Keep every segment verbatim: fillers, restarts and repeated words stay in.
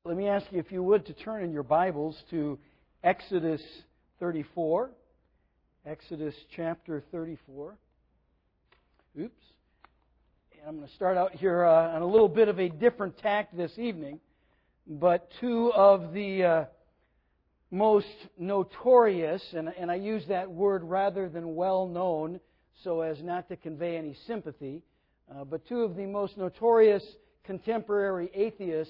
Let me ask you, if you would, to turn in your Bibles to Exodus thirty-four. Exodus chapter thirty-four. Oops. And I'm going to start out here uh, on a little bit of a different tack this evening. But two of the uh, most notorious, and, and I use that word rather than well-known so as not to convey any sympathy, uh, but two of the most notorious contemporary atheists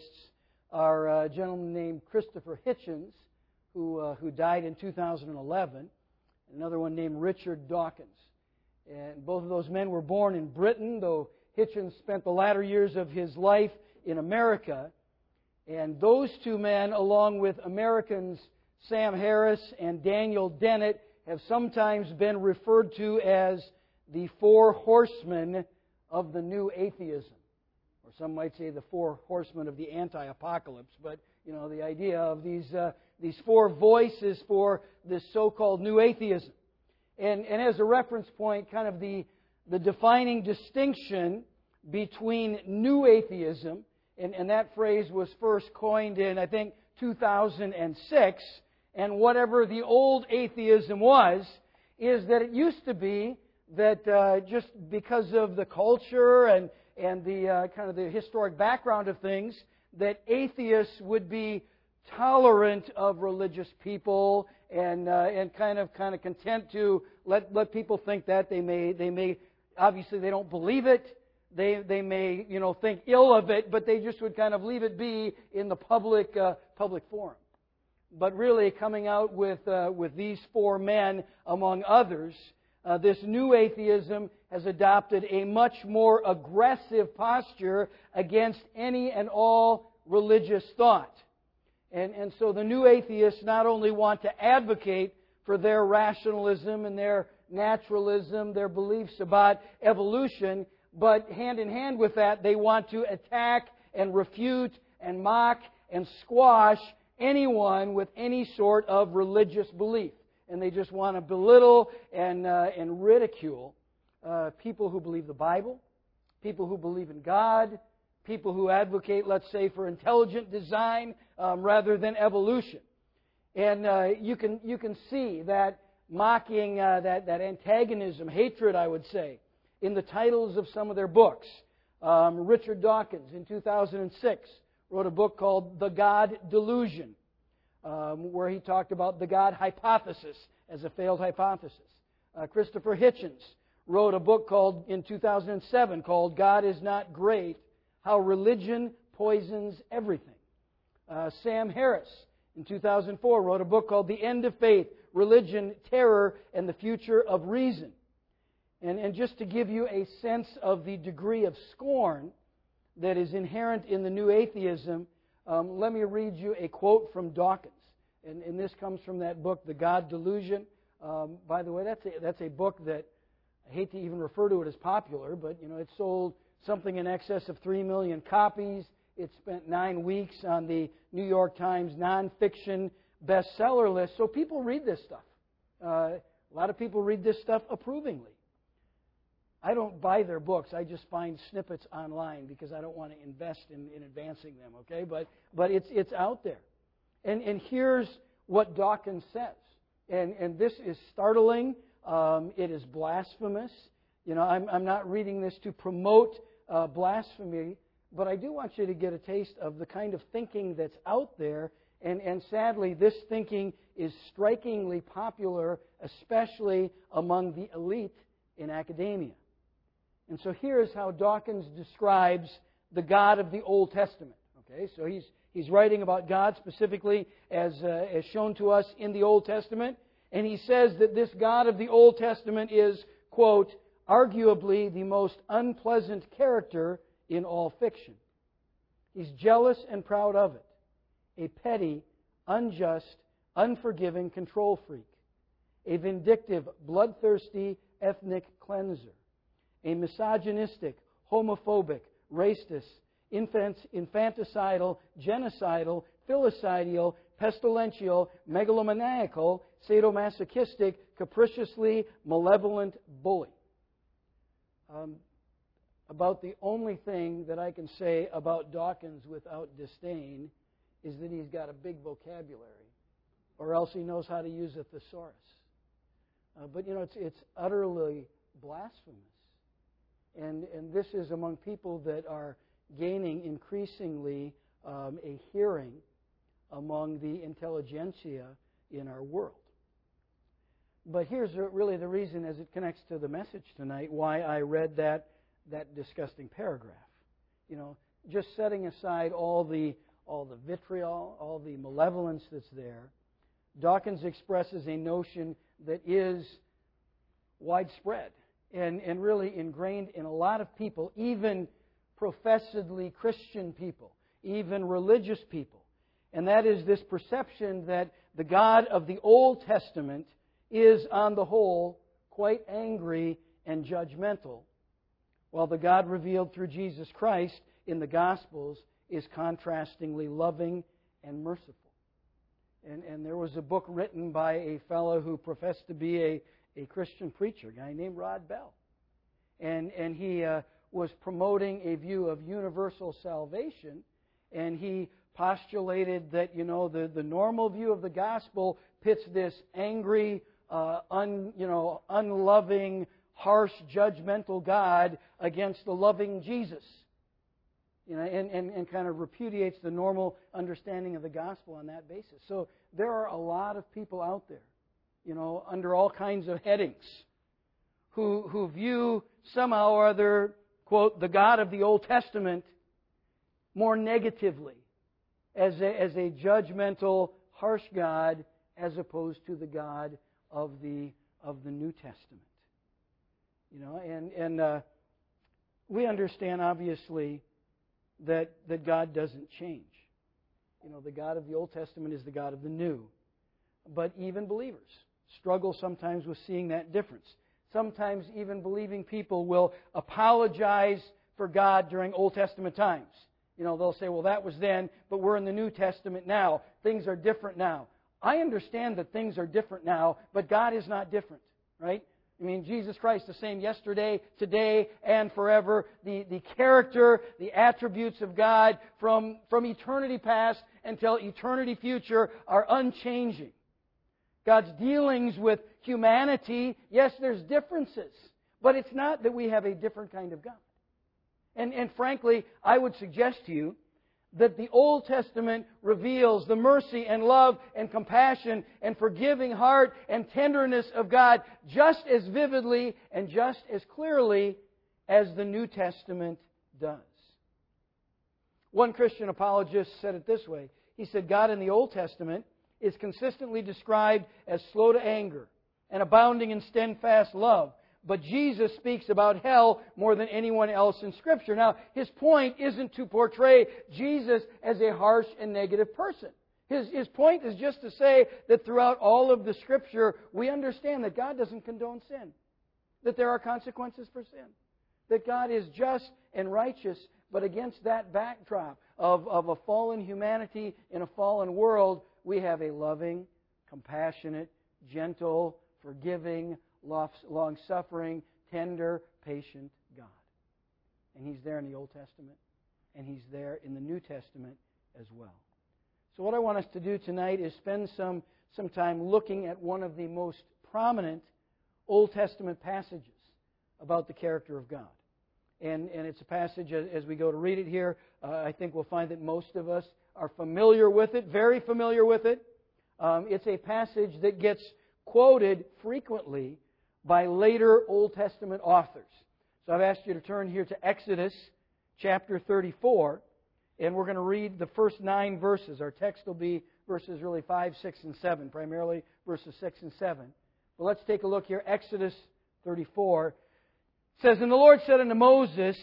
are a gentleman named Christopher Hitchens, who uh, who died in two thousand eleven, and another one named Richard Dawkins. And both of those men were born in Britain, though Hitchens spent the latter years of his life in America. And those two men, along with Americans Sam Harris and Daniel Dennett, have sometimes been referred to as the four horsemen of the new atheism. Or some might say the four horsemen of the anti-apocalypse. But, you know, the idea of these uh, these four voices for this so-called new atheism. And, and as a reference point, kind of the, the defining distinction between new atheism, and, and that phrase was first coined in, I think, two thousand six, and whatever the old atheism was, is that it used to be that uh, just because of the culture and and the uh, kind of the historic background of things, that atheists would be tolerant of religious people and uh, and kind of kind of content to let let people think that they may they may obviously they don't believe it, they they may you know think ill of it, but they just would kind of leave it be in the public uh, public forum. But really, coming out with uh, with these four men among others, Uh, this new atheism has adopted a much more aggressive posture against any and all religious thought. And, and so the new atheists not only want to advocate for their rationalism and their naturalism, their beliefs about evolution, but hand in hand with that, they want to attack and refute and mock and squash anyone with any sort of religious belief. And they just want to belittle and uh, and ridicule uh, people who believe the Bible, people who believe in God, people who advocate, let's say, for intelligent design um, rather than evolution. And uh, you can you can see that mocking, uh, that that antagonism, hatred, I would say, in the titles of some of their books. Um, Richard Dawkins in two thousand six wrote a book called The God Delusion, Um, where he talked about the God hypothesis as a failed hypothesis. Uh, Christopher Hitchens wrote a book called in two thousand seven called God is Not Great, How Religion Poisons Everything. Uh, Sam Harris in two thousand four wrote a book called The End of Faith, Religion, Terror, and the Future of Reason. And, and just to give you a sense of the degree of scorn that is inherent in the new atheism, Um, let me read you a quote from Dawkins, and, and this comes from that book, The God Delusion. Um, by the way, that's a, that's a book that I hate to even refer to it as popular, but you know it sold something in excess of three million copies. It spent nine weeks on the New York Times nonfiction bestseller list. So people read this stuff. Uh, a lot of people read this stuff approvingly. I don't buy their books. I just find snippets online because I don't want to invest in, in advancing them, okay? But but it's it's out there. And and here's what Dawkins says. And and this is startling. Um, it is blasphemous. You know, I'm I'm not reading this to promote uh, blasphemy, but I do want you to get a taste of the kind of thinking that's out there. And and sadly, this thinking is strikingly popular, especially among the elite in academia. And so here's how Dawkins describes the God of the Old Testament. Okay, so he's he's writing about God specifically as uh, as shown to us in the Old Testament, and he says that this God of the Old Testament is, quote, arguably the most unpleasant character in all fiction. He's jealous and proud of it, a petty, unjust, unforgiving control freak, a vindictive, bloodthirsty ethnic cleanser, a misogynistic, homophobic, racist, infant, infanticidal, genocidal, filicidal, pestilential, megalomaniacal, sadomasochistic, capriciously malevolent bully. Um, about the only thing that I can say about Dawkins without disdain is that he's got a big vocabulary, or else he knows how to use a thesaurus. Uh, but, you know, it's, it's utterly blasphemous. And, and this is among people that are gaining increasingly um, a hearing among the intelligentsia in our world. But here's really the reason, as it connects to the message tonight, why I read that, that disgusting paragraph. You know, just setting aside all the, all the vitriol, all the malevolence that's there, Dawkins expresses a notion that is widespread and, and really ingrained in a lot of people, even professedly Christian people, even religious people. And that is this perception that the God of the Old Testament is, on the whole, quite angry and judgmental, while the God revealed through Jesus Christ in the Gospels is contrastingly loving and merciful. And, and there was a book written by a fellow who professed to be a, a Christian preacher, a guy named Rod Bell. And, and he uh, was promoting a view of universal salvation, and he postulated that, you know, the, the normal view of the gospel pits this angry, uh, un, you know, unloving, harsh, judgmental God against the loving Jesus. You know, and, and, and kind of repudiates the normal understanding of the gospel on that basis. So there are a lot of people out there, you know, under all kinds of headings, who, who view somehow or other, quote, the God of the Old Testament more negatively, as a, as a judgmental, harsh God, as opposed to the God of the of the New Testament. You know, and and uh, we understand obviously that that God doesn't change. You know, the God of the Old Testament is the God of the New, but even believers struggle sometimes with seeing that difference. Sometimes even believing people will apologize for God during Old Testament times. You know, they'll say, well, that was then, but we're in the New Testament now. Things are different now. I understand that things are different now, but God is not different, right? I mean, Jesus Christ the same yesterday, today, and forever. The, the character, the attributes of God from, from eternity past until eternity future are unchanging. God's dealings with humanity, yes, there's differences, but it's not that we have a different kind of God. And, and frankly, I would suggest to you that the Old Testament reveals the mercy and love and compassion and forgiving heart and tenderness of God just as vividly and just as clearly as the New Testament does. One Christian apologist said it this way. He said, God in the Old Testament is consistently described as slow to anger and abounding in steadfast love. But Jesus speaks about hell more than anyone else in Scripture. Now, his point isn't to portray Jesus as a harsh and negative person. His, his point is just to say that throughout all of the Scripture, we understand that God doesn't condone sin, that there are consequences for sin, that God is just and righteous, but against that backdrop of, of a fallen humanity in a fallen world, we have a loving, compassionate, gentle, forgiving, long-suffering, tender, patient God. And He's there in the Old Testament, and He's there in the New Testament as well. So what I want us to do tonight is spend some, some time looking at one of the most prominent Old Testament passages about the character of God. And, and it's a passage, as, as we go to read it here, uh, I think we'll find that most of us are familiar with it, very familiar with it. Um, it's a passage that gets quoted frequently by later Old Testament authors. So I've asked you to turn here to Exodus chapter thirty-four, and we're going to read the first nine verses. Our text will be verses really five, six, and seven, primarily verses six and seven. But let's take a look here. Exodus thirty-four. It says, And the Lord said unto Moses,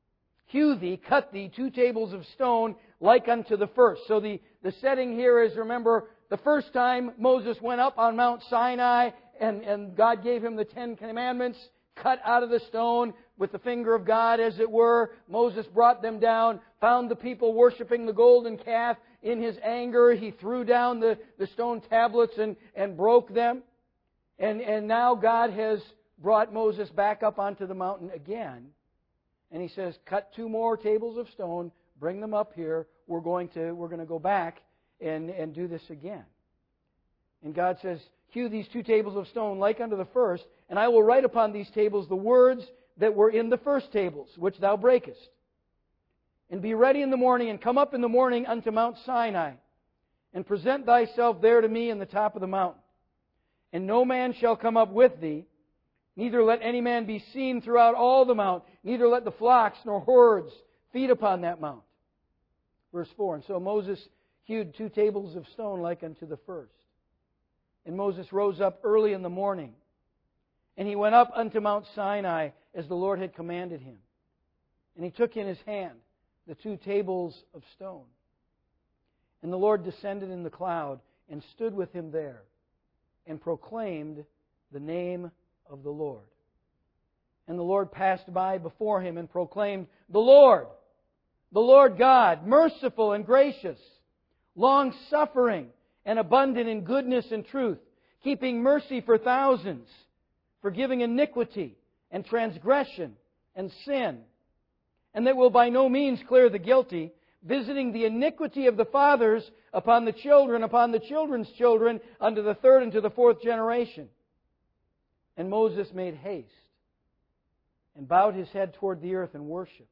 Hew thee, cut thee two tables of stone like unto the first. So the, the setting here is, remember, the first time Moses went up on Mount Sinai and, and God gave him the Ten Commandments, cut out of the stone with the finger of God, as it were. Moses brought them down, found the people worshiping the golden calf. In his anger, he threw down the, the stone tablets and, and broke them. And, and now God has brought Moses back up onto the mountain again. And He says, cut two more tables of stone, bring them up here. We're going to, we're going to go back and, and do this again. And God says, hew these two tables of stone like unto the first, and I will write upon these tables the words that were in the first tables, which thou breakest. And be ready in the morning, and come up in the morning unto Mount Sinai, and present thyself there to me in the top of the mountain. And no man shall come up with thee, neither let any man be seen throughout all the mount, neither let the flocks nor herds feed upon that mount. Verse four, and so Moses hewed two tables of stone like unto the first. And Moses rose up early in the morning, and he went up unto Mount Sinai as the Lord had commanded him. And he took in his hand the two tables of stone. And the Lord descended in the cloud and stood with him there, and proclaimed the name of the Lord. And the Lord passed by before him and proclaimed, The Lord, the Lord God, merciful and gracious, long-suffering and abundant in goodness and truth, keeping mercy for thousands, forgiving iniquity and transgression and sin, and that will by no means clear the guilty, visiting the iniquity of the fathers upon the children, upon the children's children, unto the third and to the fourth generation. And Moses made haste, and bowed his head toward the earth, and worshipped.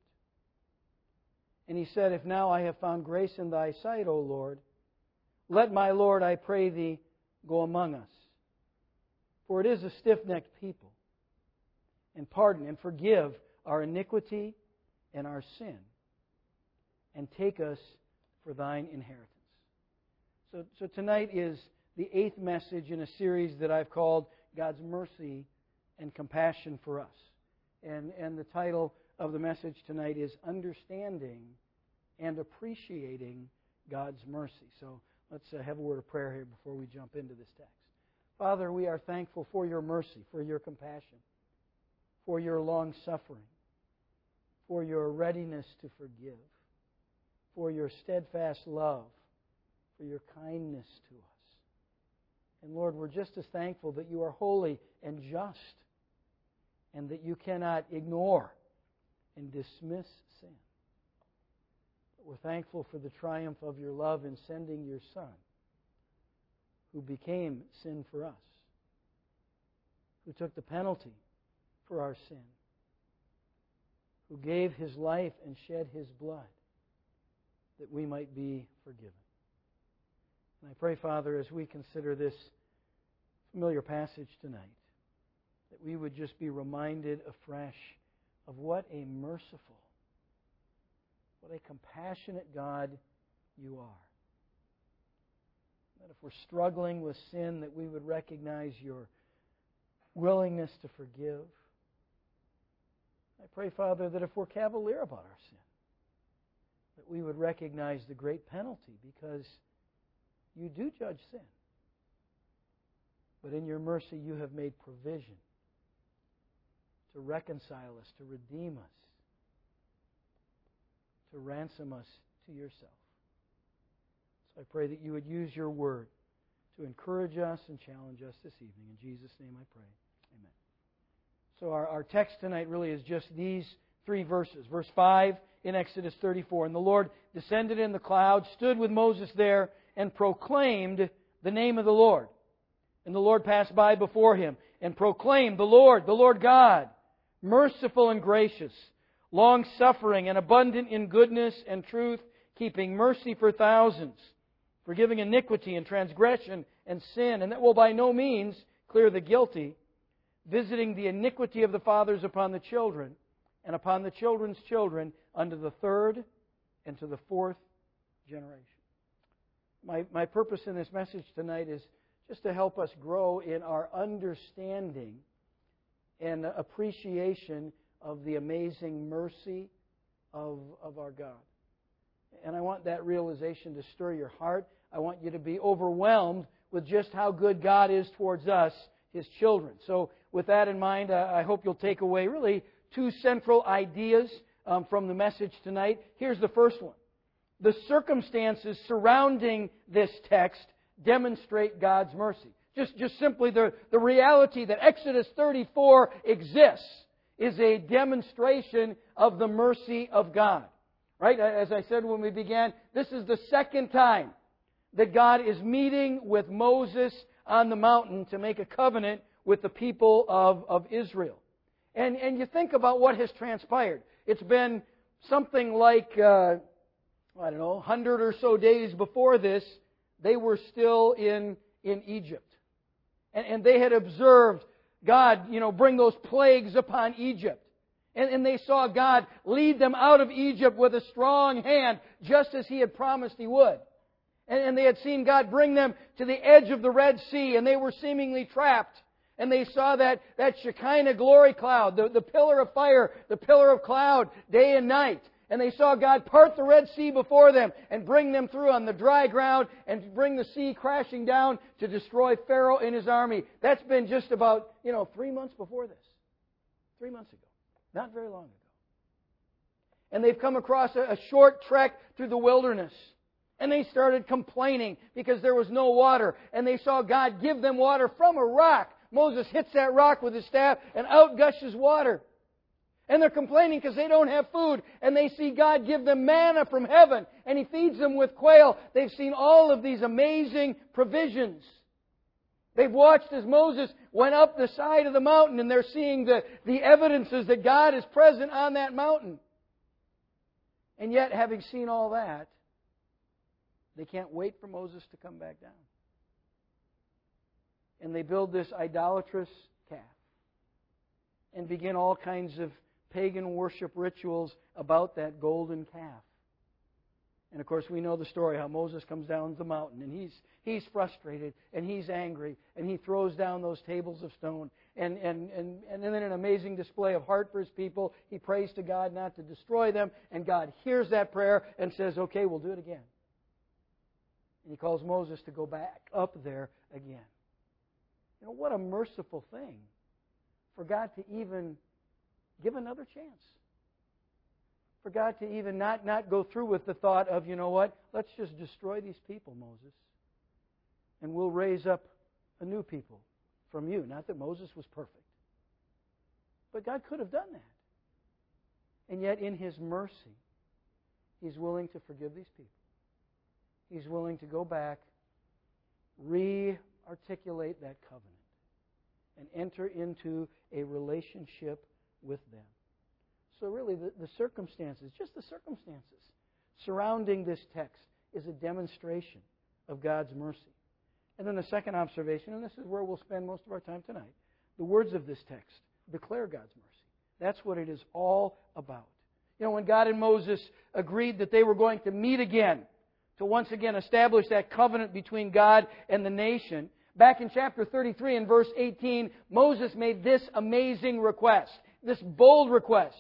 And he said, If now I have found grace in thy sight, O Lord, let my Lord, I pray thee, go among us. For it is a stiff-necked people. And pardon and forgive our iniquity and our sin, and take us for thine inheritance. So, so tonight is the eighth message in a series that I've called God's Mercy and Compassion for Us. And, and the title of the message tonight is Understanding and Appreciating God's Mercy. So let's uh, have a word of prayer here before we jump into this text. Father, we are thankful for your mercy, for your compassion, for your long-suffering, for your readiness to forgive, for your steadfast love, for your kindness to us. And Lord, we're just as thankful that you are holy and just, and that you cannot ignore and dismiss sin. But we're thankful for the triumph of your love in sending your Son, who became sin for us, who took the penalty for our sin, who gave his life and shed his blood that we might be forgiven. And I pray, Father, as we consider this familiar passage tonight, that we would just be reminded afresh of what a merciful, what a compassionate God you are. That if we're struggling with sin, that we would recognize your willingness to forgive. I pray, Father, that if we're cavalier about our sin, that we would recognize the great penalty, because you do judge sin. But in your mercy, you have made provision to reconcile us, to redeem us, to ransom us to yourself. So I pray that you would use your word to encourage us and challenge us this evening. In Jesus' name I pray. Amen. So our, our text tonight really is just these three verses. Verse five in Exodus thirty-four. And the Lord descended in the cloud, stood with Moses there, and proclaimed the name of the Lord. And the Lord passed by before him, and proclaimed, The Lord, the Lord God, merciful and gracious, long-suffering and abundant in goodness and truth, keeping mercy for thousands, forgiving iniquity and transgression and sin, and that will by no means clear the guilty, visiting the iniquity of the fathers upon the children, and upon the children's children unto the third and to the fourth generation. My, my purpose in this message tonight is just to help us grow in our understanding and appreciation of the amazing mercy of, of our God. And I want that realization to stir your heart. I want you to be overwhelmed with just how good God is towards us, His children. So with that in mind, I hope you'll take away really two central ideas um, from the message tonight. Here's the first one. The circumstances surrounding this text demonstrate God's mercy. Just, just simply the, the reality that Exodus thirty-four exists is a demonstration of the mercy of God. Right? As I said when we began, this is the second time that God is meeting with Moses on the mountain to make a covenant with the people of, of Israel. And, and you think about what has transpired. It's been something like, uh, I don't know, one hundred or so days before this, they were still in, in Egypt. And, and they had observed God, you know, bring those plagues upon Egypt. And, and they saw God lead them out of Egypt with a strong hand, just as He had promised He would. And, and they had seen God bring them to the edge of the Red Sea, and they were seemingly trapped. And they saw that, that Shekinah glory cloud, the, the pillar of fire, the pillar of cloud, day and night. And they saw God part the Red Sea before them and bring them through on the dry ground and bring the sea crashing down to destroy Pharaoh and his army. That's been just about, you know, three months before this. Three months ago. Not very long ago. And they've come across a, a short trek through the wilderness. And they started complaining because there was no water. And they saw God give them water from a rock. Moses hits that rock with his staff and out gushes water. And they're complaining because they don't have food. And they see God give them manna from heaven. And He feeds them with quail. They've seen all of these amazing provisions. They've watched as Moses went up the side of the mountain. And they're seeing the, the evidences that God is present on that mountain. And yet, having seen all that, they can't wait for Moses to come back down. And they build this idolatrous calf. And begin all kinds of pagan worship rituals about that golden calf. And of course we know the story how Moses comes down the mountain and he's he's frustrated and he's angry and he throws down those tables of stone and, and, and, and then in an amazing display of heart for his people, he prays to God not to destroy them, and God hears that prayer and says, okay, we'll do it again. And He calls Moses to go back up there again. You know, what a merciful thing for God to even give another chance. For God to even not, not go through with the thought of, you know what, let's just destroy these people, Moses. And we'll raise up a new people from you. Not that Moses was perfect. But God could have done that. And yet in His mercy, He's willing to forgive these people. He's willing to go back, re-articulate that covenant, and enter into a relationship with them. So really, the, the circumstances, just the circumstances surrounding this text is a demonstration of God's mercy. And then the second observation, and this is where we'll spend most of our time tonight, the words of this text declare God's mercy. That's what it is all about. You know, when God and Moses agreed that they were going to meet again, to once again establish that covenant between God and the nation, back in chapter thirty-three and verse eighteen, Moses made this amazing request, this bold request.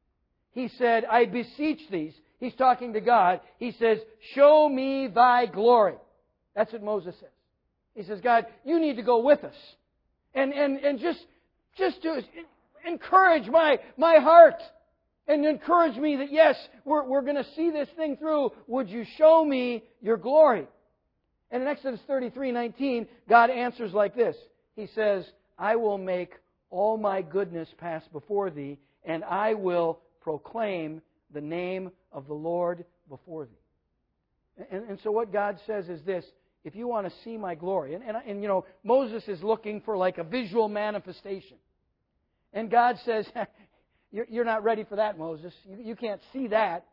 He said, I beseech thee, he's talking to God, he says, show me thy glory. That's what Moses says. He says, God, you need to go with us. And and, and just, just to encourage my, my heart. And encourage me that, yes, we're, we're going to see this thing through. Would you show me your glory? And in Exodus thirty-three nineteen, God answers like this. He says, I will make all my goodness pass before thee, and I will proclaim the name of the Lord before thee. And, and so what God says is this, if you want to see my glory, and, and, and you know, Moses is looking for like a visual manifestation. And God says, you're, you're not ready for that, Moses. You, you can't see that.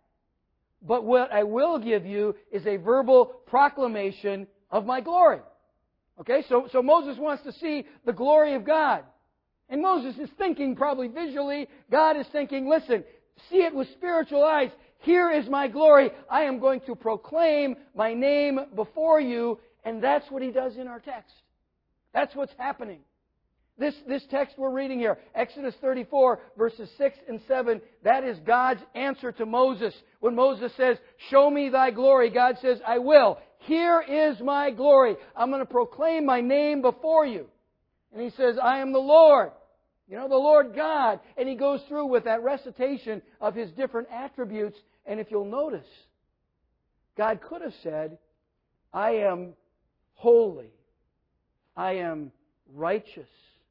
But what I will give you is a verbal proclamation of my glory. Okay, so, so Moses wants to see the glory of God. And Moses is thinking probably visually. God is thinking, listen, see it with spiritual eyes. Here is my glory. I am going to proclaim my name before you. And that's what he does in our text. That's what's happening. This, this text we're reading here, Exodus thirty-four, verses six and seven, that is God's answer to Moses. When Moses says, show me thy glory, God says, I will. Here is my glory. I'm going to proclaim my name before you. And he says, I am the Lord. You know, the Lord God. And he goes through with that recitation of his different attributes. And if you'll notice, God could have said, I am holy. I am righteous.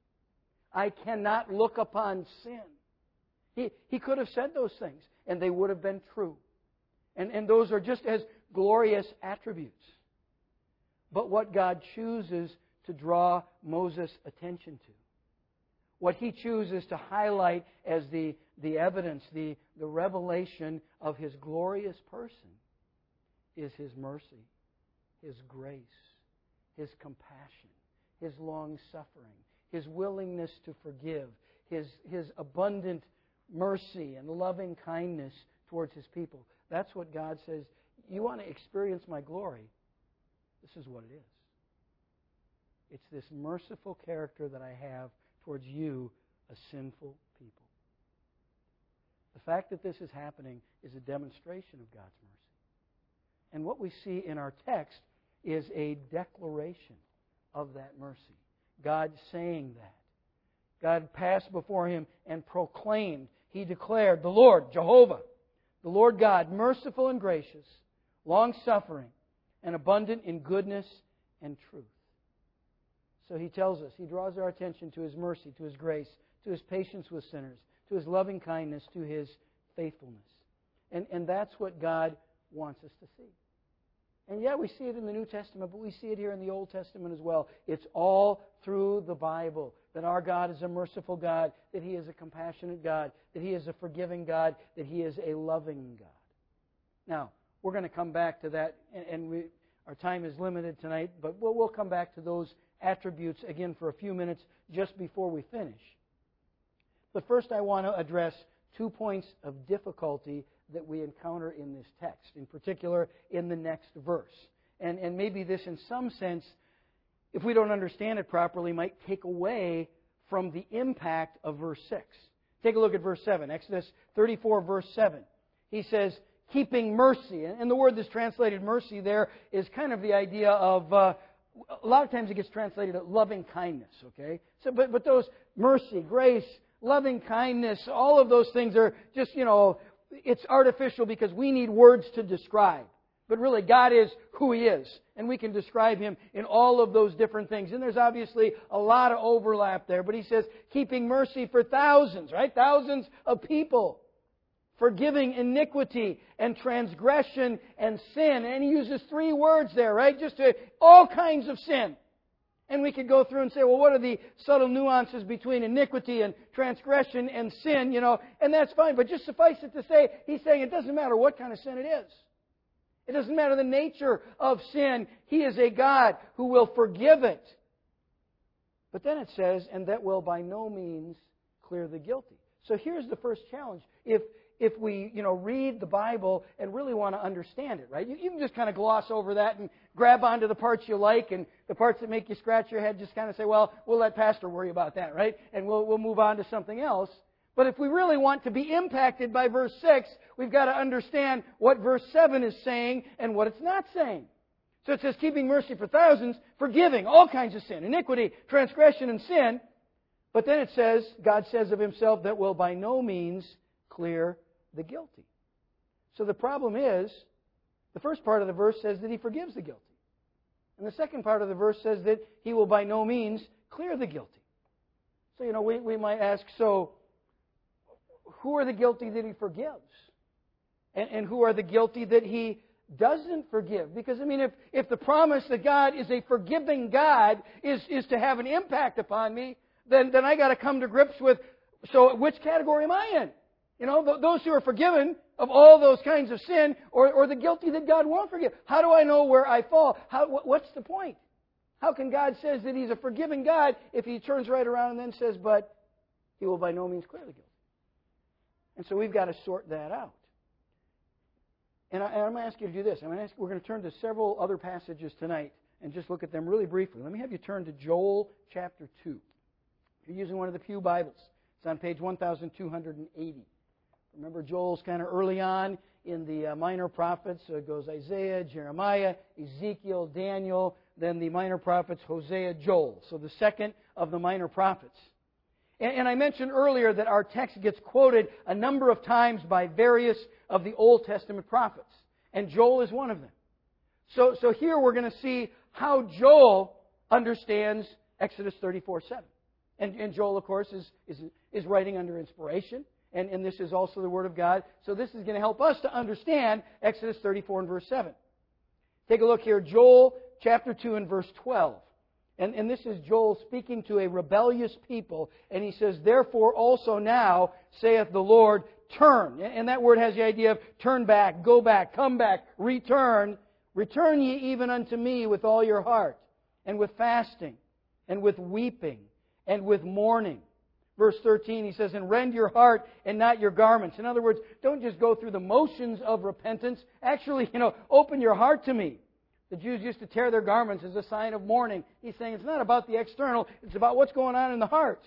I cannot look upon sin. He, he could have said those things, and they would have been true. And, and those are just as glorious attributes. but what God chooses to draw Moses' attention to. What he chooses to highlight as the, the evidence, the, the revelation of his glorious person is his mercy, his grace, his compassion, his long-suffering, his willingness to forgive, his, his abundant mercy and loving kindness towards his people. That's what God says. You want to experience my glory? This is what it is. It's this merciful character that I have towards you, a sinful people. The fact that this is happening is a demonstration of God's mercy. And what we see in our text is a declaration of that mercy. God saying that. God passed before him and proclaimed. He declared, the Lord, Jehovah, the Lord God, merciful and gracious, long-suffering, and abundant in goodness and truth. So he tells us, he draws our attention to his mercy, to his grace, to his patience with sinners, to his loving kindness, to his faithfulness. And, and that's what God wants us to see. And yeah, we see it in the New Testament, but we see it here in the Old Testament as well. It's all through the Bible that our God is a merciful God, that He is a compassionate God, that He is a forgiving God, that He is a loving God. Now, we're going to come back to that, and we, our time is limited tonight, but we'll, we'll come back to those attributes again for a few minutes just before we finish. But first I want to address two points of difficulty that we encounter in this text, in particular in the next verse. And, and maybe this in some sense, if we don't understand it properly, might take away from the impact of verse six. Take a look at verse seven, Exodus thirty-four, verse seven. He says, keeping mercy. And the word that's translated mercy there is kind of the idea of, uh, a lot of times it gets translated as loving kindness, okay? So, but, but those mercy, grace, loving kindness, all of those things are just, you know, it's artificial because we need words to describe. But really, God is who He is. And we can describe Him in all of those different things. And there's obviously a lot of overlap there. But He says, keeping mercy for thousands, right? Thousands of people. Forgiving iniquity and transgression and sin. And He uses three words there, right? Just to all kinds of sin. And we could go through and say, well, what are the subtle nuances between iniquity and transgression and sin, you know? And that's fine. But just suffice it to say, He's saying it doesn't matter what kind of sin it is. It doesn't matter the nature of sin. He is a God who will forgive it. But then it says, and that will by no means clear the guilty. So here's the first challenge. If if we, you know, read the Bible and really want to understand it, right? You, you can just kind of gloss over that and grab onto the parts you like, and the parts that make you scratch your head just kind of say, well, we'll let Pastor worry about that, right? And we'll we'll move on to something else. But if we really want to be impacted by verse six, we've got to understand what verse seven is saying and what it's not saying. So it says, keeping mercy for thousands, forgiving all kinds of sin, iniquity, transgression, and sin. But then it says, God says of Himself, that will by no means clear the guilty. So the problem is, the first part of the verse says that He forgives the guilty. And the second part of the verse says that He will by no means clear the guilty. So, you know, we, we might ask, so who are the guilty that He forgives? And, and who are the guilty that He doesn't forgive? Because, I mean, if, if the promise that God is a forgiving God is, is to have an impact upon me, then, then I got to come to grips with, so which category am I in? You know, those who are forgiven of all those kinds of sin, or, or the guilty that God won't forgive. How do I know where I fall? How, what's the point? How can God say that He's a forgiving God if He turns right around and then says, but He will by no means clear the guilty? And so we've got to sort that out. And, I, and I'm going to ask you to do this. I'm going to ask, we're going to turn to several other passages tonight and just look at them really briefly. Let me have you turn to Joel chapter two. If you're using one of the Pew Bibles, it's on page one thousand two hundred eighty. Remember, Joel's kind of early on in the uh, minor prophets. So it goes Isaiah, Jeremiah, Ezekiel, Daniel, then the minor prophets, Hosea, Joel. So the second of the minor prophets. And, and I mentioned earlier that our text gets quoted a number of times by various of the Old Testament prophets. And Joel is one of them. So, so here we're going to see how Joel understands Exodus thirty-four seven. And, and Joel, of course, is, is, is writing under inspiration. And, and this is also the Word of God. So this is going to help us to understand Exodus thirty-four and verse seven. Take a look here. Joel chapter two and verse twelve. And, and this is Joel speaking to a rebellious people. And he says, therefore also now, saith the Lord, turn. And that word has the idea of turn back, go back, come back, return. Return ye even unto me with all your heart, and with fasting, and with weeping, and with mourning. Verse thirteen, he says, and rend your heart and not your garments. In other words, don't just go through the motions of repentance. Actually, you know, open your heart to me. The Jews used to tear their garments as a sign of mourning. He's saying it's not about the external, it's about what's going on in the heart.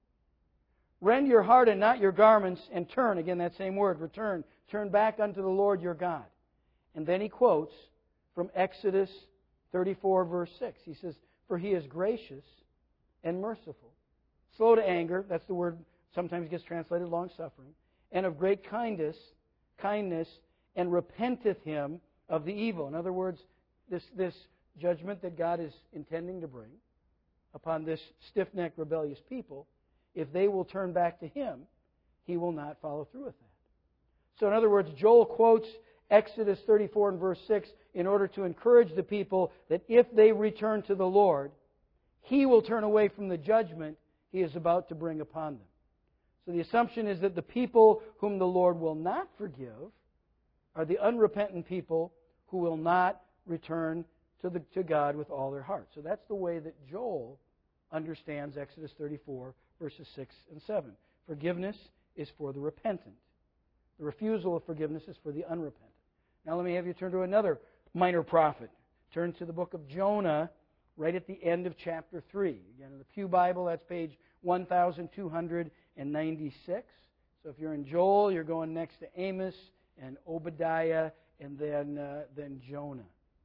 Rend your heart and not your garments, and turn. Again, that same word, return. Turn back unto the Lord your God. And then he quotes from Exodus thirty-four, verse six. He says, for he is gracious and merciful, slow to anger, that's the word sometimes gets translated long-suffering, and of great kindness, kindness, and repenteth him of the evil. In other words, this, this judgment that God is intending to bring upon this stiff-necked, rebellious people, if they will turn back to Him, He will not follow through with that. So in other words, Joel quotes Exodus thirty-four and verse six in order to encourage the people that if they return to the Lord, He will turn away from the judgment He is about to bring upon them. So the assumption is that the people whom the Lord will not forgive are the unrepentant people who will not return to, the, to God with all their heart. So that's the way that Joel understands Exodus thirty-four, verses six and seven. Forgiveness is for the repentant. The refusal of forgiveness is for the unrepentant. Now let me have you turn to another minor prophet. Turn to the book of Jonah, right at the end of chapter three. Again, in the Pew Bible, that's page one thousand two hundred ninety-six. So if you're in Joel, you're going next to Amos and Obadiah and then, uh, then Jonah.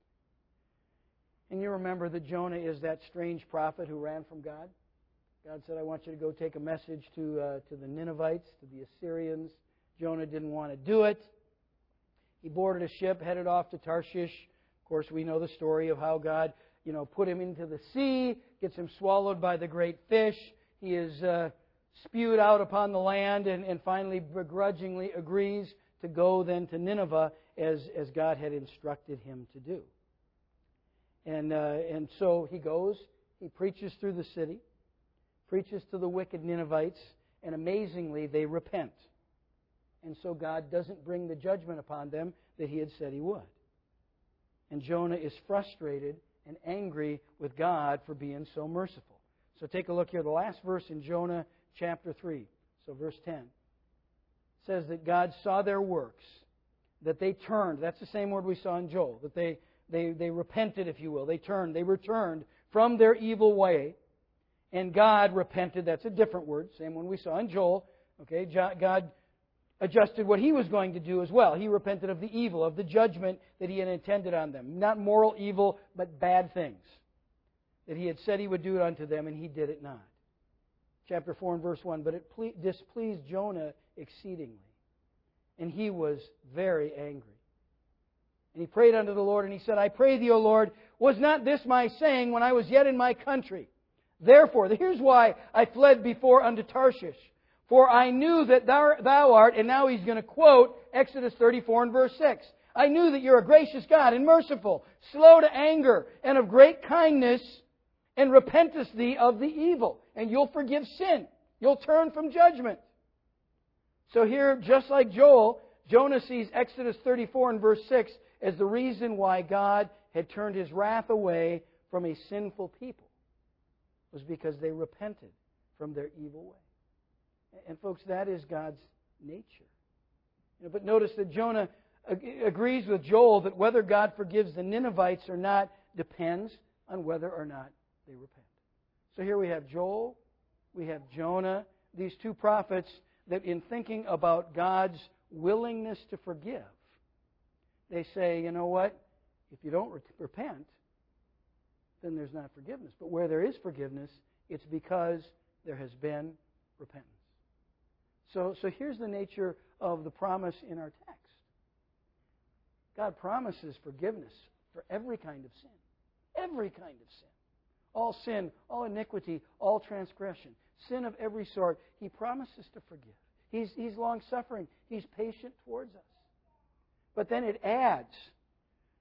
And you remember that Jonah is that strange prophet who ran from God. God said, I want you to go take a message to, uh, to the Ninevites, to the Assyrians. Jonah didn't want to do it. He boarded a ship, headed off to Tarshish. Of course, we know the story of how God, you know, put him into the sea, gets him swallowed by the great fish. He is uh, spewed out upon the land and, and finally begrudgingly agrees to go then to Nineveh as, as God had instructed him to do. And, uh, and so he goes, he preaches through the city, preaches to the wicked Ninevites, and amazingly they repent. And so God doesn't bring the judgment upon them that He had said He would. And Jonah is frustrated and angry with God for being so merciful. So take a look here. The last verse in Jonah chapter three, so verse ten, says that God saw their works, that they turned. That's the same word we saw in Joel, that they, they, they repented, if you will. They turned, they returned from their evil way. And God repented. That's a different word, same one we saw in Joel. Okay, God adjusted what He was going to do as well. He repented of the evil, of the judgment that He had intended on them. Not moral evil, but bad things that He had said He would do unto them, and He did it not. Chapter four and verse one, but it ple- displeased Jonah exceedingly, and he was very angry. And he prayed unto the Lord, and he said, I pray thee, O Lord, was not this my saying when I was yet in my country? Therefore, here's why I fled before unto Tarshish. For I knew that thou, thou art, and now he's going to quote Exodus thirty-four and verse six. I knew that you're a gracious God and merciful, slow to anger, and of great kindness, and repentest thee of the evil. And you'll forgive sin. You'll turn from judgment. So here, just like Joel, Jonah sees Exodus thirty-four and verse six as the reason why God had turned His wrath away from a sinful people. It was because they repented from their evil way. And folks, that is God's nature. You know, but notice that Jonah ag- agrees with Joel that whether God forgives the Ninevites or not depends on whether or not they repent. So here we have Joel, we have Jonah, these two prophets that in thinking about God's willingness to forgive, they say, you know what, if you don't re- repent, then there's not forgiveness. But where there is forgiveness, it's because there has been repentance. So, so here's the nature of the promise in our text. God promises forgiveness for every kind of sin. Every kind of sin. All sin, all iniquity, all transgression. Sin of every sort, He promises to forgive. He's, he's long-suffering. He's patient towards us. But then it adds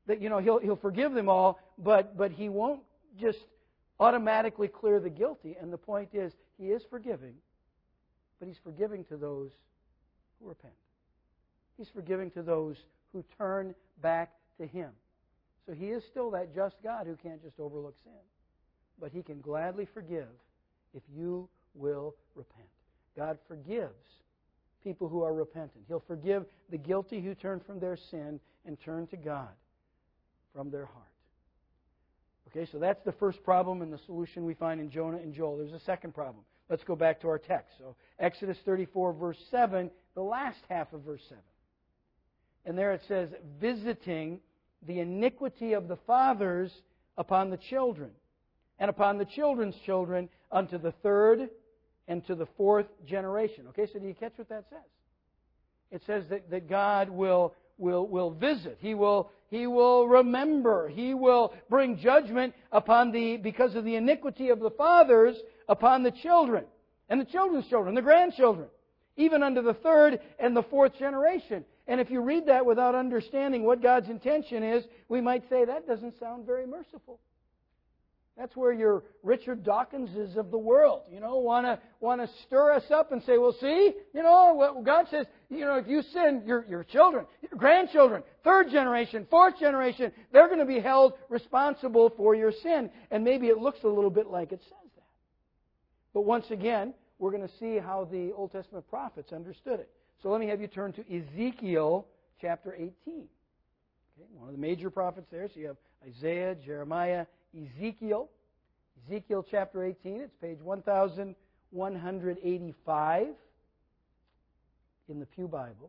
that, you know, He'll, he'll forgive them all, but, but He won't just automatically clear the guilty. And the point is, He is forgiving, but He's forgiving to those who repent. He's forgiving to those who turn back to Him. So He is still that just God who can't just overlook sin. But He can gladly forgive if you will repent. God forgives people who are repentant. He'll forgive the guilty who turn from their sin and turn to God from their heart. Okay, so that's the first problem and the solution we find in Jonah and Joel. There's a second problem. Let's go back to our text. So Exodus thirty-four, verse seven, the last half of verse seven. And there it says, visiting the iniquity of the fathers upon the children, and upon the children's children unto the third and to the fourth generation. Okay, so do you catch what that says? It says that, that God will, will, will visit. He will, he will remember. He will bring judgment upon the, because of the iniquity of the fathers upon the children, and the children's children, the grandchildren, even unto the third and the fourth generation. And if you read that without understanding what God's intention is, we might say that doesn't sound very merciful. That's where your Richard Dawkinses of the world, you know, want to want to stir us up and say, well, see, you know, what God says, you know, if you sin, your, your children, your grandchildren, third generation, fourth generation, they're going to be held responsible for your sin. And maybe it looks a little bit like it says that. But once again, we're going to see how the Old Testament prophets understood it. So let me have you turn to Ezekiel chapter eighteen. Okay, one of the major prophets there. So you have Isaiah, Jeremiah, Ezekiel. Ezekiel chapter eighteen. It's page one thousand one hundred eighty-five in the Pew Bible.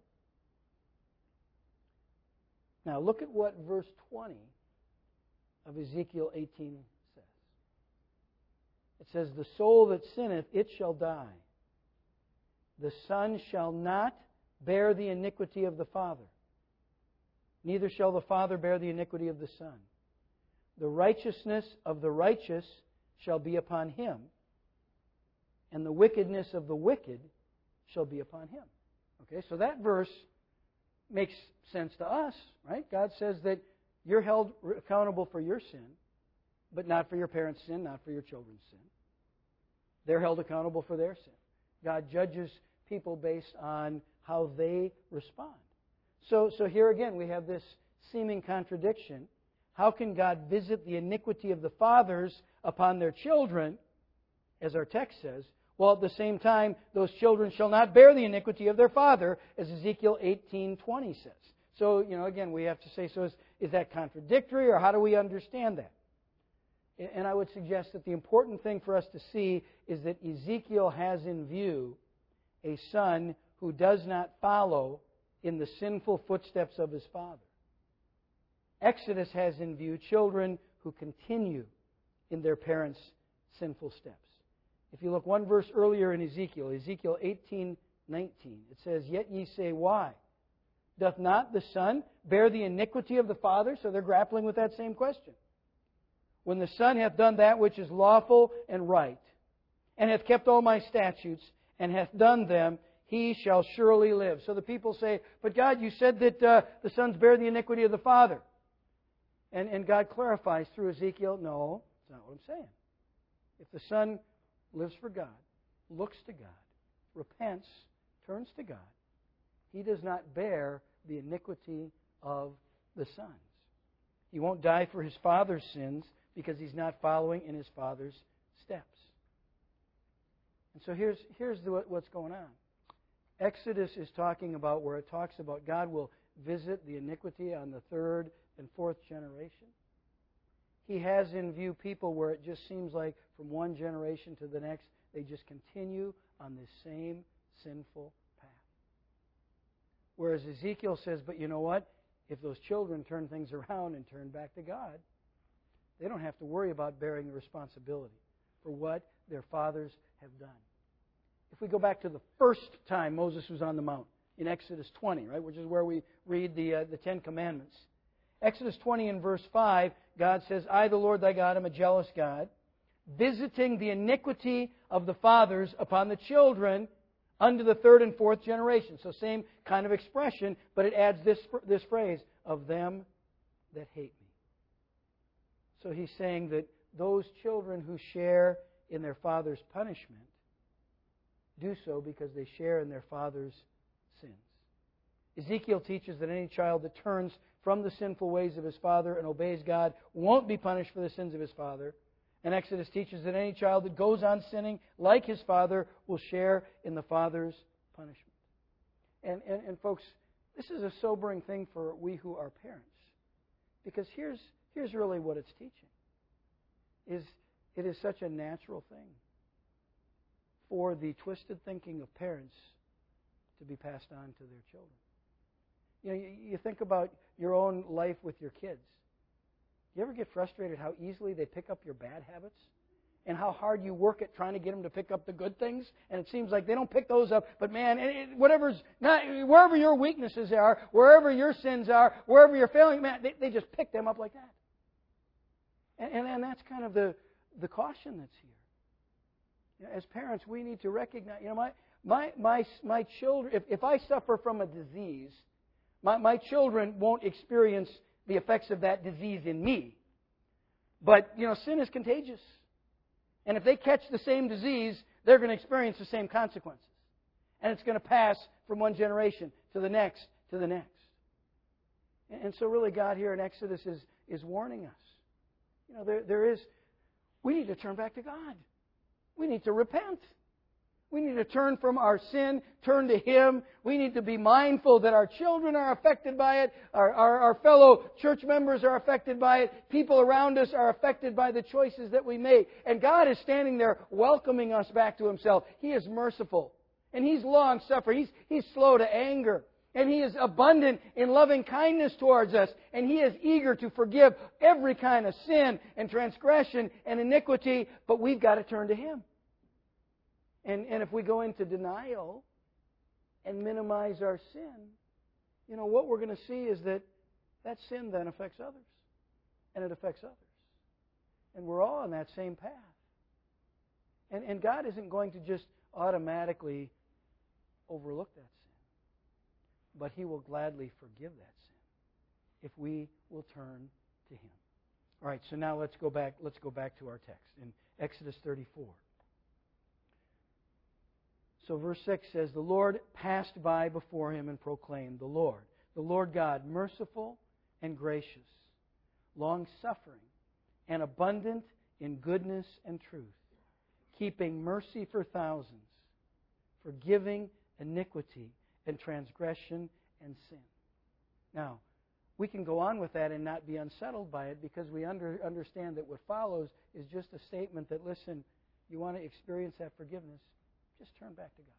Now look at what verse twenty of Ezekiel eighteen says. It says, the soul that sinneth, it shall die. The Son shall not bear the iniquity of the Father, neither shall the Father bear the iniquity of the Son. The righteousness of the righteous shall be upon him, and the wickedness of the wicked shall be upon him. Okay, so that verse makes sense to us, right? God says that you're held accountable for your sin, but not for your parents' sin, not for your children's sin. They're held accountable for their sin. God judges people based on how they respond. So, so here again we have this seeming contradiction. How can God visit the iniquity of the fathers upon their children, as our text says, while at the same time those children shall not bear the iniquity of their father, as Ezekiel eighteen twenty says? So, you know, again, we have to say, so is, is that contradictory, or how do we understand that? And I would suggest that the important thing for us to see is that Ezekiel has in view a son who does not follow in the sinful footsteps of his father. Exodus has in view children who continue in their parents' sinful steps. If you look one verse earlier in Ezekiel, Ezekiel eighteen nineteen, it says, yet ye say, why? Doth not the son bear the iniquity of the father? So they're grappling with that same question. When the Son hath done that which is lawful and right, and hath kept all my statutes, and hath done them, he shall surely live. So the people say, but God, you said that uh, the sons bear the iniquity of the father. And, and God clarifies through Ezekiel, no, that's not what I'm saying. If the son lives for God, looks to God, repents, turns to God, he does not bear the iniquity of the sons. He won't die for his father's sins, because he's not following in his father's steps. And so here's, here's the, what's going on. Exodus is talking about where it talks about God will visit the iniquity on the third and fourth generation. He has in view people where it just seems like from one generation to the next, they just continue on this same sinful path. Whereas Ezekiel says, but you know what? If those children turn things around and turn back to God, they don't have to worry about bearing the responsibility for what their fathers have done. If we go back to the first time Moses was on the mount, in Exodus twenty, right, which is where we read the, uh, the Ten Commandments. Exodus twenty and verse five, God says, I, the Lord thy God, am a jealous God, visiting the iniquity of the fathers upon the children unto the third and fourth generation. So same kind of expression, but it adds this, this phrase, of them that hate me. So he's saying that those children who share in their father's punishment do so because they share in their father's sins. Ezekiel teaches that any child that turns from the sinful ways of his father and obeys God won't be punished for the sins of his father. And Exodus teaches that any child that goes on sinning like his father will share in the father's punishment. And, and, and folks, this is a sobering thing for we who are parents. Because here's, here's really what it's teaching. Is it is such a natural thing for the twisted thinking of parents to be passed on to their children. You know, you, you think about your own life with your kids. You ever get frustrated how easily they pick up your bad habits? And how hard you work at trying to get them to pick up the good things? And it seems like they don't pick those up. But man, it, whatever's not, wherever your weaknesses are, wherever your sins are, wherever you're failing, man, they, they just pick them up like that. And, and, and that's kind of the, the caution that's here. You know, as parents, we need to recognize, you know, my my my, my children, if, if I suffer from a disease, my, my children won't experience the effects of that disease in me. But, you know, sin is contagious. And if they catch the same disease, they're going to experience the same consequences. And it's going to pass from one generation to the next, to the next. And so really God here in Exodus is, is warning us. You know, there, there is, we need to turn back to God. We need to repent. We need to turn from our sin, turn to Him. We need to be mindful that our children are affected by it. Our, our, our fellow church members are affected by it. People around us are affected by the choices that we make. And God is standing there welcoming us back to Himself. He is merciful. And He's long-suffering. He's, he's slow to anger. And He is abundant in loving kindness towards us. And He is eager to forgive every kind of sin and transgression and iniquity. But we've got to turn to Him. And, and if we go into denial and minimize our sin, you know, what we're going to see is that that sin then affects others. And it affects others. And we're all on that same path. And, and God isn't going to just automatically overlook that sin. But He will gladly forgive that sin if we will turn to Him. All right, so now let's go back, let's go back to our text in Exodus thirty-four. So verse six says, the Lord passed by before him and proclaimed, the Lord, the Lord God, merciful and gracious, long-suffering and abundant in goodness and truth, keeping mercy for thousands, forgiving iniquity and transgression and sin. Now, we can go on with that and not be unsettled by it because we under, understand that what follows is just a statement that, listen, you want to experience that forgiveness, just turn back to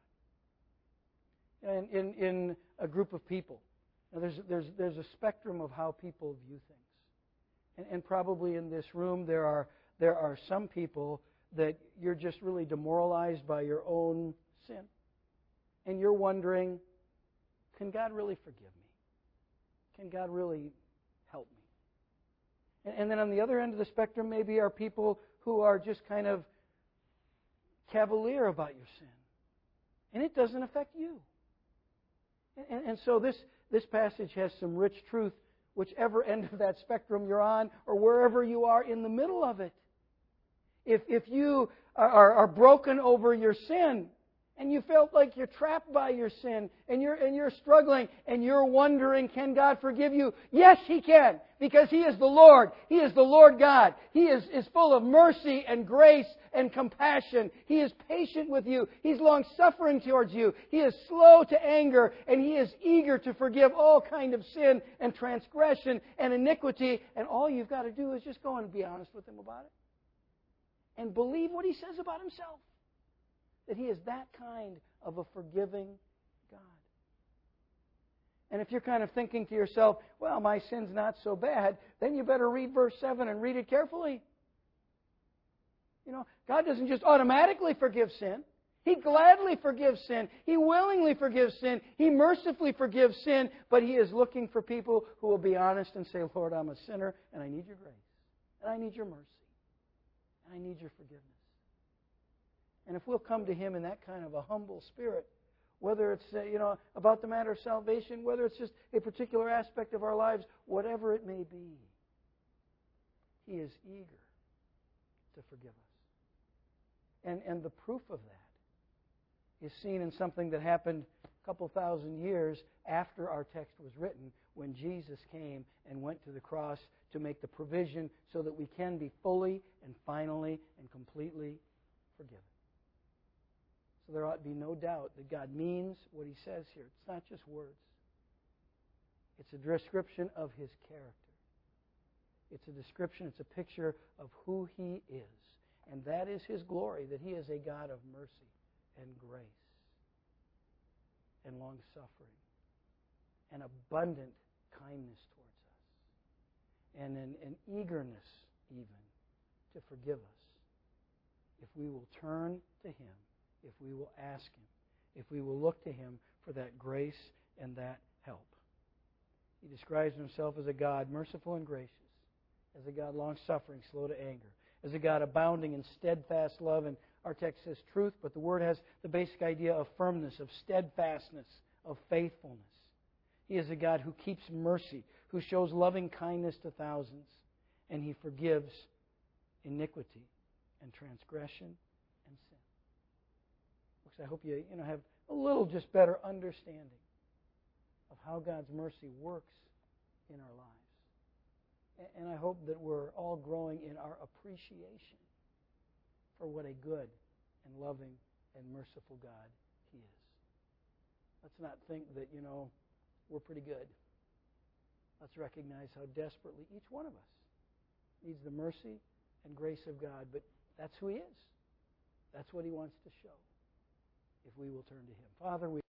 God. And in, in a group of people, now there's, there's, there's a spectrum of how people view things. And, and probably in this room there are, there are some people that you're just really demoralized by your own sin. And you're wondering, can God really forgive me? Can God really help me? And, and then on the other end of the spectrum maybe are people who are just kind of cavalier about your sin. And it doesn't affect you. And, and so this, this passage has some rich truth, whichever end of that spectrum you're on, or wherever you are in the middle of it. If, if you are, are broken over your sin, and you felt like you're trapped by your sin, and you're, and you're struggling, and you're wondering, can God forgive you? Yes, He can, because He is the Lord. He is the Lord God. He is, is full of mercy and grace and compassion. He is patient with you. He's long-suffering towards you. He is slow to anger, and He is eager to forgive all kind of sin and transgression and iniquity. And all you've got to do is just go and be honest with Him about it. And believe what He says about Himself. That He is that kind of a forgiving God. And if you're kind of thinking to yourself, well, my sin's not so bad, then you better read verse seven and read it carefully. You know, God doesn't just automatically forgive sin. He gladly forgives sin. He willingly forgives sin. He mercifully forgives sin. But He is looking for people who will be honest and say, Lord, I'm a sinner and I need Your grace. And I need Your mercy. And I need Your forgiveness. And if we'll come to Him in that kind of a humble spirit, whether it's uh, you know about the matter of salvation, whether it's just a particular aspect of our lives, whatever it may be, He is eager to forgive us. And, and the proof of that is seen in something that happened a couple thousand years after our text was written, when Jesus came and went to the cross to make the provision so that we can be fully and finally and completely forgiven. So there ought to be no doubt that God means what He says here. It's not just words. It's a description of His character. It's a description, it's a picture of who He is. And that is His glory, that He is a God of mercy and grace and long-suffering and abundant kindness towards us and an, an eagerness even to forgive us if we will turn to Him, if we will ask Him, if we will look to Him for that grace and that help. He describes Himself as a God merciful and gracious, as a God long-suffering, slow to anger, as a God abounding in steadfast love. And our text says truth, but the word has the basic idea of firmness, of steadfastness, of faithfulness. He is a God who keeps mercy, who shows loving kindness to thousands, and He forgives iniquity and transgression and sin. Folks, I hope you, you know, have a little just better understanding of how God's mercy works in our lives. And I hope that we're all growing in our appreciation for what a good and loving and merciful God He is. Let's not think that, you know, we're pretty good. Let's recognize how desperately each one of us needs the mercy and grace of God. But that's who He is. That's what He wants to show if we will turn to Him. Father, we